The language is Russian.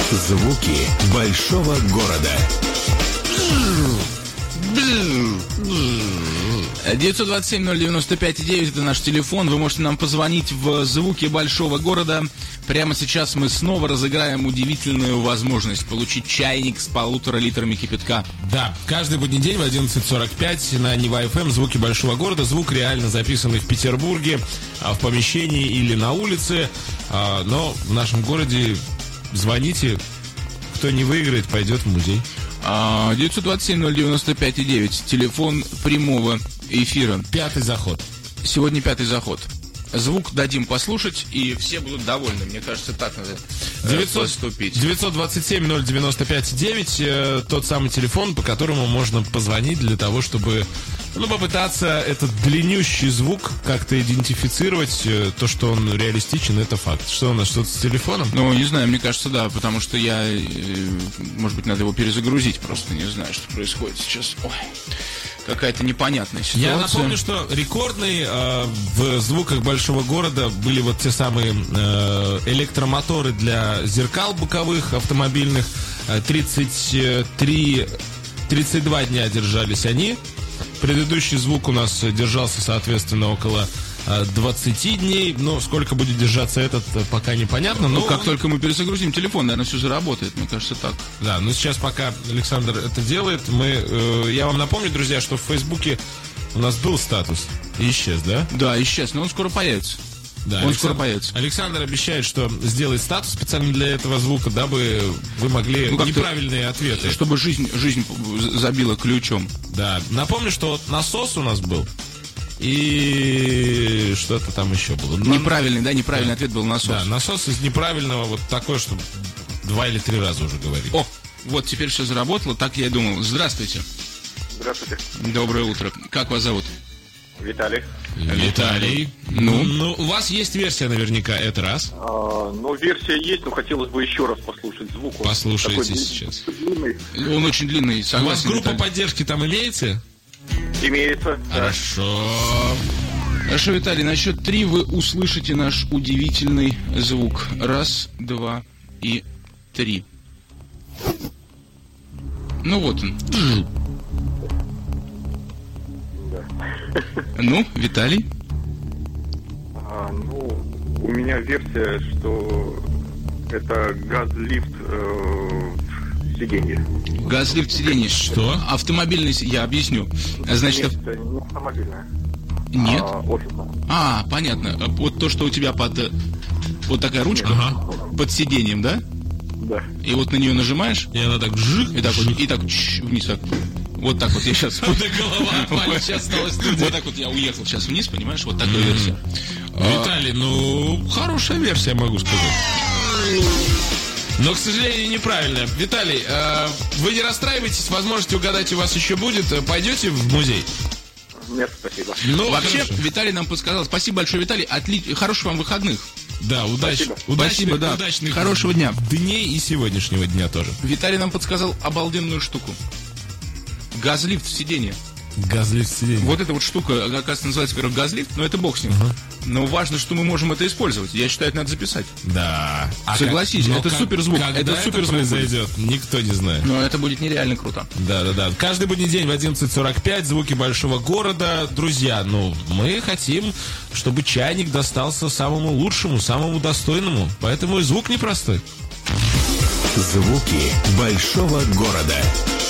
Звуки большого города. 927-095-9 это наш телефон. Вы можете нам позвонить в «Звуки большого города». Прямо сейчас мы снова разыграем удивительную возможность получить чайник с 1,5 литрами кипятка. Да, каждый будний день в 11:45 на Нива ФМ «Звуки большого города». Звук реально записанный в Петербурге, в помещении или на улице. Но в нашем городе звоните. Кто не выиграет, пойдет в музей. 927-095-9. Телефон прямого эфира. 5-й заход. Сегодня 5-й заход. Звук дадим послушать, и все будут довольны. Мне кажется, так надо поступить. 927-095-9 тот самый телефон, по которому можно позвонить для того, чтобы попытаться этот длиннющий звук как-то идентифицировать. То, что он реалистичен, это факт. Что у нас, что-то с телефоном? Ну, не знаю, мне кажется, да, потому что может быть, надо его перезагрузить, просто не знаю, что происходит сейчас. Ой. Какая-то непонятная ситуация. Я напомню, что рекордные в «Звуках большого города» были вот те самые электромоторы для зеркал боковых автомобильных. 32 дня держались они. Предыдущий звук у нас держался, соответственно, около 20 дней. Но сколько будет держаться этот, пока непонятно. Ну, как только мы перезагрузим телефон, наверное, все заработает. Мне кажется, так. Да, но сейчас, пока Александр это делает, я вам напомню, друзья, что в Фейсбуке у нас был статус. И исчез, да? Да, исчез, но он скоро появится. Да, он скоро появится. Александр обещает, что сделает статус специально для этого звука, дабы вы могли неправильные ответы. Чтобы жизнь забила ключом. Да. Напомню, что насос у нас был. И что-то там еще было. Неправильный ответ был насос. Да, насос из неправильного вот такой, что 2 или 3 раза уже говорили. О, вот теперь все заработало, так я и думал. Здравствуйте. Здравствуйте. Доброе утро. Как вас зовут? Виталий. Виталий. Ну, у вас есть версия наверняка, это раз. Версия есть, но хотелось бы еще раз послушать звук. Послушайте сейчас. Длинный. Он очень длинный, согласен. У вас группа поддержки там имеется? Имеется. Хорошо. Хорошо, Виталий, на счет 3 вы услышите наш удивительный звук. 1, 2 и 3. Ну вот он. Ну, Виталий? У меня версия, что это газлифт сиденье. Газлифт сиденье. Что? Автомобильный, я объясню. Значит, Нет, это не автомобильное. Нет? Офисное. Понятно. Вот то, что у тебя под вот такая ручка под сиденьем, да? Да. И вот на нее нажимаешь, И она так жик, и так вот, вниз так. Вот так вот я сейчас. голова сейчас стала студия. Вот так вот я уехал сейчас вниз, понимаешь? Вот такая версия. Виталий, хорошая версия, могу сказать. Но, к сожалению, неправильно. Виталий, вы не расстраивайтесь, возможности угадать у вас еще будет. Пойдете в музей? Нет, спасибо. Вообще, хорошо. Виталий нам подсказал. Спасибо большое, Виталий. Хороших вам выходных. Да, Спасибо. Спасибо, да. Удачных Хорошего дня. дней и сегодняшнего дня тоже. Виталий нам подсказал обалденную штуку. Газлифт в сиденье. Газлифт сиденье. Вот эта вот штука, оказывается, называется, во-первых, газлифт, но это бог с ним. Но важно, что мы можем это использовать. Я считаю, это надо записать. Да. Согласись, это суперзвук. Когда Это суперзвук произойдет, никто не знает. Но это будет нереально круто. Да. Каждый будний день в 11:45 «Звуки большого города». Друзья, мы хотим, чтобы чайник достался самому лучшему, самому достойному. Поэтому и звук непростой. Звуки большого города.